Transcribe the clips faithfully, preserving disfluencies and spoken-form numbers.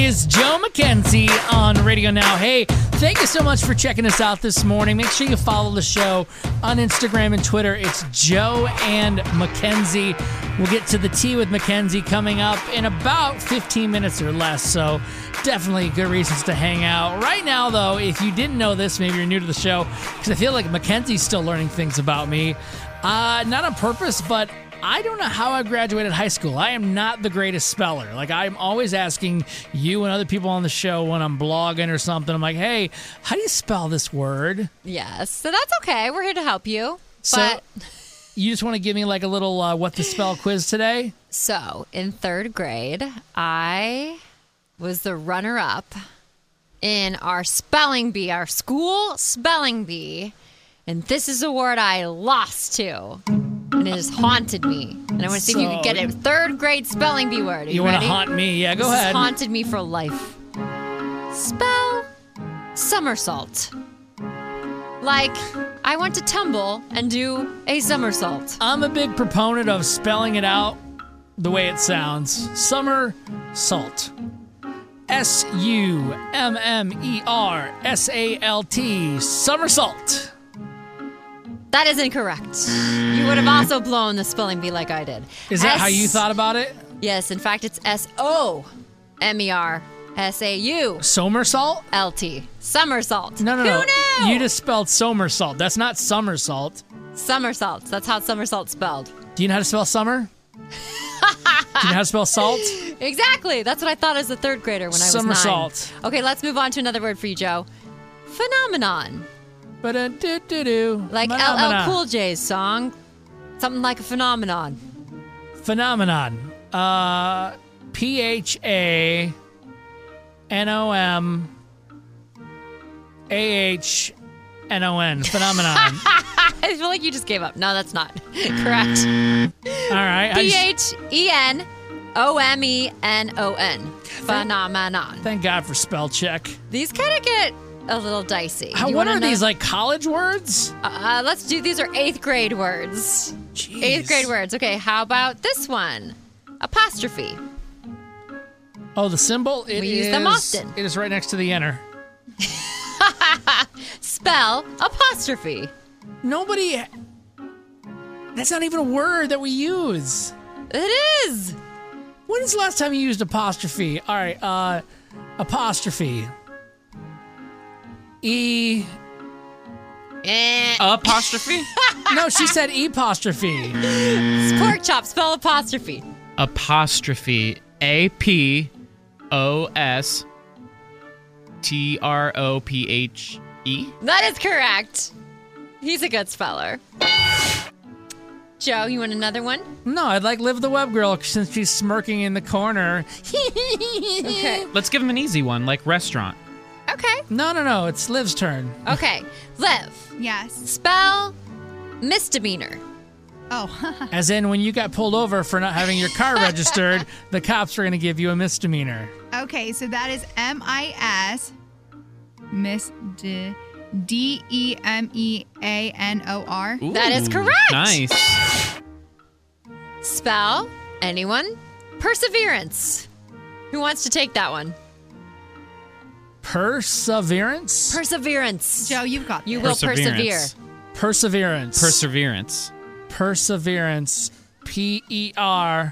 is Joe McKenzie on Radio Now. Hey, thank you so much for checking us out this morning. Make sure you follow the show on Instagram and Twitter. It's Joe and Mackenzie. We'll get to the tea with Mackenzie coming up in about fifteen minutes or less, so definitely good reasons to hang out. Right now, though, if you didn't know this, maybe you're new to the show, because I feel like Mackenzie's still learning things about me. Uh, not on purpose, but I don't know how I graduated high school. I am not the greatest speller. Like, I'm always asking you and other people on the show when I'm blogging or something. I'm like, hey, how do you spell this word? Yes, so that's okay. We're here to help you. So, but you just want to give me like a little uh, what to spell quiz today? So, in third grade, I was the runner-up in our spelling bee, our school spelling bee. And this is a word I lost to. And it has haunted me. And I want to see so, if you can get a third grade spelling bee word. Are you you want to haunt me? Yeah, go this ahead. Has haunted me for life. Spell somersault. Like, I want to tumble and do a somersault. I'm a big proponent of spelling it out the way it sounds. Summer salt. S U M M E R S A L T. Somersault. That is incorrect. You would have also blown the spelling bee like I did. Is that S- how you thought about it? Yes, in fact, it's S O M E R S A U. Somersault? L T. Somersault. No, no, no. Who knew? You just spelled somersault. That's not somersault. Somersault. That's how somersault spelled. Do you know how to spell summer? Do you know how to spell salt? Exactly. That's what I thought as a third grader when I was Somersault. nine. Okay, let's move on to another word for you, Joe. Phenomenon. But a do do do. Like L L Cool J's song. Something like a phenomenon. Phenomenon. Uh, P H A N O M A H N O N. Phenomenon. I feel like you just gave up. No, that's not correct. All right. P H E N O M E N O N. Phenomenon. Thank God for spell check. These kind of get a little dicey. How, what are know? these, like college words? Uh, let's do, these are eighth grade words. Jeez. Eighth grade words. Okay, how about this one? Apostrophe. Oh, the symbol? It we is, use them often. It is right next to the enter. Spell apostrophe. Nobody... That's not even a word that we use. It is. When is the last time you used apostrophe? All right, uh, apostrophe. E... Eh. Apostrophe? No, she said apostrophe. Pork chop, spell apostrophe. Apostrophe. A P O S T R O P H E. That is correct. He's a good speller. Joe, you want another one? No, I'd like Liv the Web Girl since she's smirking in the corner. Okay. Let's give him an easy one, like restaurant. Okay. No, no, no. It's Liv's turn. Okay. Liv. Yes. Spell misdemeanor. Oh. As in, when you got pulled over for not having your car registered, the cops were going to give you a misdemeanor. Okay, so that is M I S Miss D D E M E A N O R. Ooh, that is correct. Nice. Spell, anyone? Perseverance. Who wants to take that one? Perseverance? Perseverance. Joe, you've got this. You will persevere. Perseverance. Perseverance. Perseverance. P E R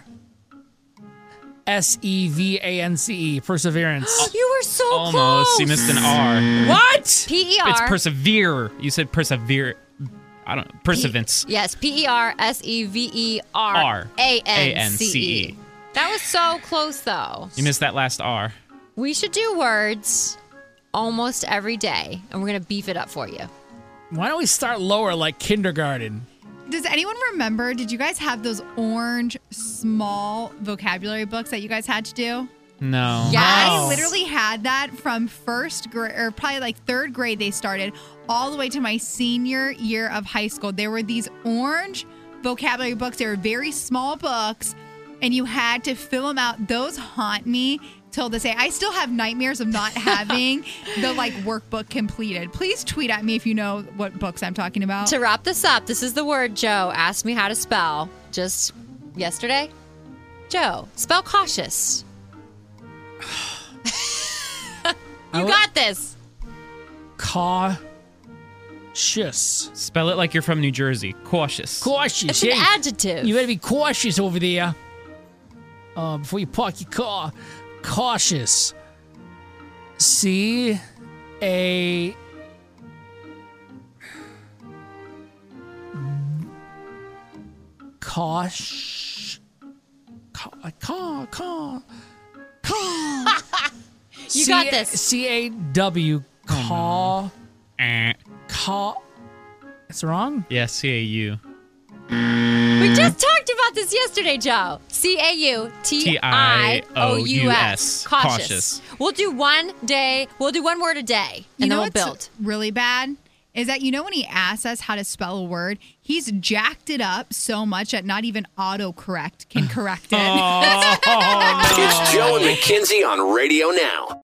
S E V A N C E. Perseverance. You were so Almost. close. You missed an R. What? P E R. It's persevere. You said persevere. I don't know. Perseverance. P- yes, P E R S E V E R A N C E. That was so close, though. You missed that last R. We should do words almost every day, and we're going to beef it up for you. Why don't we start lower like kindergarten? Does anyone remember, did you guys have those orange small vocabulary books that you guys had to do? No. Yes. I literally had that from first grade, or probably like third grade they started, all the way to my senior year of high school. There were these orange vocabulary books. They were very small books, and you had to fill them out. Those haunt me till this day. I still have nightmares of not having the like workbook completed. Please tweet at me if you know what books I'm talking about. To wrap this up, this is the word Joe asked me how to spell just yesterday. Joe, spell cautious. You I- got this. Cautious. Spell it like you're from New Jersey. Cautious. Cautious. It's an Hey, adjective. You better be cautious over there. Uh, before you park your car. Cautious. C A Cautious. Car, car, car, car. You got this. C A W. Car. Eh. Car. It's wrong? Yeah, C A U. We just talked about this yesterday, Joe. C A U T I O U S. Cautious. Cautious. We'll do one day. We'll do one word a day, You and know then we'll what's build. really bad is that, you know, when he asks us how to spell a word, he's jacked it up so much that not even autocorrect can correct it. It's Joe and Mackenzie on Radio Now.